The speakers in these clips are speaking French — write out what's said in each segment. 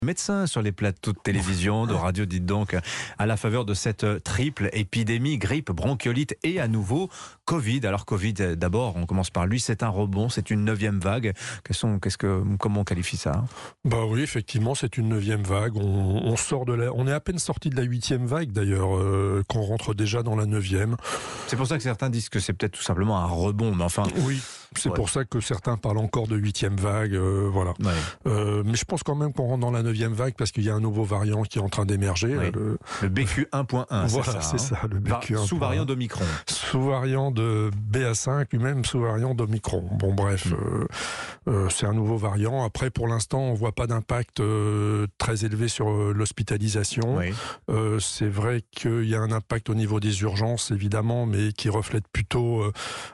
Médecin sur les plateaux de télévision, de radio, dites donc, à la faveur de cette triple épidémie, grippe, bronchiolite et à nouveau Covid. Alors Covid, d'abord, on commence par lui, c'est un rebond, c'est une 9e vague. Comment on qualifie ça ? Bah oui, effectivement, c'est une 9e vague. On sort on est à peine sorti de la 8e vague d'ailleurs, qu'on rentre déjà dans la 9e. C'est pour ça que certains disent que c'est peut-être tout simplement un rebond, mais enfin... Oui. C'est pour ça que certains parlent encore de 8e vague, voilà. Ouais. Mais je pense quand même qu'on rentre dans la 9e vague parce qu'il y a un nouveau variant qui est en train d'émerger. Oui. Le BQ 1.1, voilà, c'est ça, le BQ 1.1. Sous-variant d'Omicron. Sous-variant de BA5, lui-même sous-variant d'Omicron. Bon bref, c'est un nouveau variant. Après, pour l'instant, on ne voit pas d'impact très élevé sur l'hospitalisation. Oui. C'est vrai qu'il y a un impact au niveau des urgences, évidemment, mais qui reflète plutôt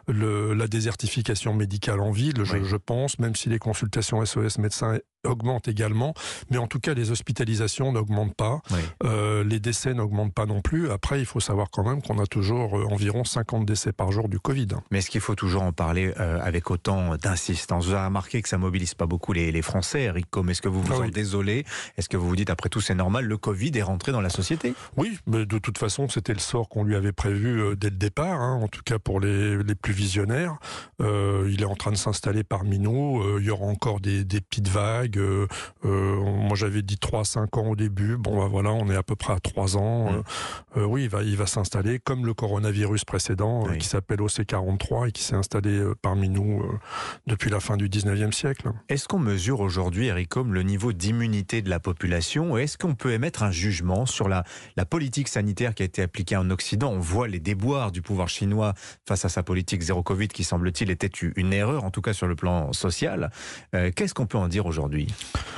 la désertification médicale en ville, je pense, même si les consultations SOS médecins augmentent également, mais en tout cas les hospitalisations n'augmentent pas, les décès n'augmentent pas non plus. Après, il faut savoir quand même qu'on a toujours environ 50 décès par jour du Covid. Mais est-ce qu'il faut toujours en parler avec autant d'insistance ? Vous avez remarqué que ça mobilise pas beaucoup les Français, Eric Combe. Est-ce que vous vous en désolez ? Est-ce que vous vous dites, après tout, c'est normal, le Covid est rentré dans la société ? Oui, mais de toute façon, c'était le sort qu'on lui avait prévu dès le départ, en tout cas pour les plus visionnaires. Il est en train de s'installer parmi nous. Il y aura encore des petites vagues. Moi, j'avais dit 3-5 ans au début. Bon, bah, voilà, on est à peu près à 3 ans. Oui, il va s'installer comme le coronavirus précédent qui s'appelle OC43 et qui s'est installé parmi nous depuis la fin du 19e siècle. Est-ce qu'on mesure aujourd'hui, Eric Combe, le niveau d'immunité de la population ? Est-ce qu'on peut émettre un jugement sur la politique sanitaire qui a été appliquée en Occident ? On voit les déboires du pouvoir chinois face à sa politique zéro Covid qui, semble-t-il, était une erreur, en tout cas sur le plan social. Qu'est-ce qu'on peut en dire aujourd'hui ?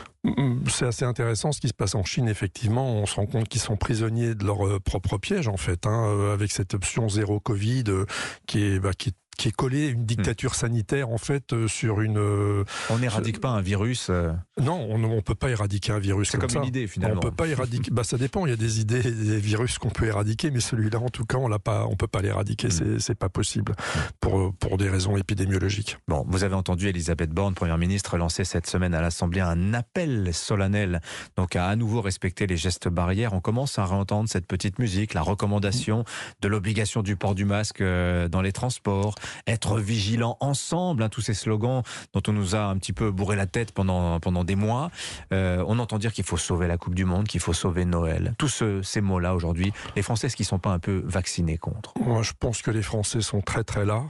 C'est assez intéressant ce qui se passe en Chine, effectivement. On se rend compte qu'ils sont prisonniers de leur propre piège, en fait, avec cette option zéro Covid qui est collée à une dictature sanitaire, en fait, sur une... On n'éradique pas un virus Non, on ne peut pas éradiquer un virus comme ça. C'est comme une idée, finalement. On peut pas éradiquer... ça dépend, il y a des idées, des virus qu'on peut éradiquer, mais celui-là, en tout cas, on peut pas l'éradiquer, c'est pas possible, pour des raisons épidémiologiques. Bon, vous avez entendu Elisabeth Borne, Première ministre, lancer cette semaine à l'Assemblée un appel solennel, donc à nouveau respecter les gestes barrières. On commence à réentendre cette petite musique, la recommandation de l'obligation du port du masque dans les transports, être vigilant ensemble, tous ces slogans dont on nous a un petit peu bourré la tête pendant des mois. On entend dire qu'il faut sauver la Coupe du Monde, qu'il faut sauver Noël. Tous ces mots-là aujourd'hui, les Français, est-ce qu'ils ne sont pas un peu vaccinés contre ? Moi, je pense que les Français sont très très là.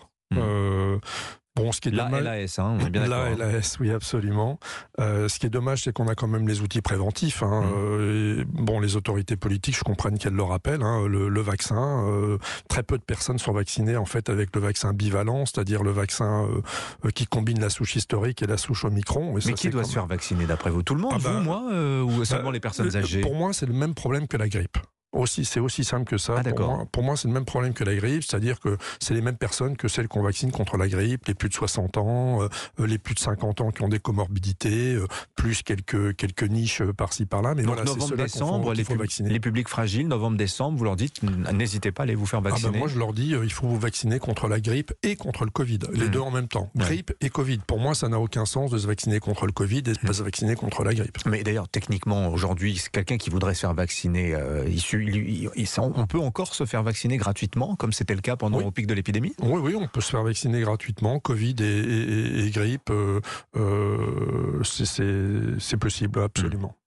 Bon, ce qui est dommage, LAS, on est bien d'accord. LAS, oui, absolument. Ce qui est dommage, c'est qu'on a quand même les outils préventifs. Les autorités politiques, je comprends qu'elles le rappellent. Le vaccin, très peu de personnes sont vaccinées en fait avec le vaccin bivalent, c'est-à-dire le vaccin qui combine la souche historique et la souche Omicron. Mais qui doit se faire vacciner d'après vous ? Tout le monde, vous, moi, ou seulement les personnes âgées ? Pour moi, c'est le même problème que la grippe. C'est aussi simple que ça. Pour moi, c'est le même problème que la grippe, c'est-à-dire que c'est les mêmes personnes que celles qu'on vaccine contre la grippe, les plus de 60 ans, les plus de 50 ans qui ont des comorbidités, plus quelques niches par-ci par-là. Mais donc voilà, novembre-décembre, les publics fragiles, novembre-décembre, vous leur dites, n'hésitez pas à aller vous faire vacciner. Moi, je leur dis, il faut vous vacciner contre la grippe et contre le Covid, les deux en même temps. Grippe et Covid. Pour moi, ça n'a aucun sens de se vacciner contre le Covid et de pas se vacciner contre la grippe. Mais d'ailleurs, techniquement, aujourd'hui, c'est quelqu'un qui voudrait se faire vacciner, on peut encore se faire vacciner gratuitement, comme c'était le cas pendant le pic de l'épidémie ? Oui, on peut se faire vacciner gratuitement, Covid et grippe, c'est possible, absolument.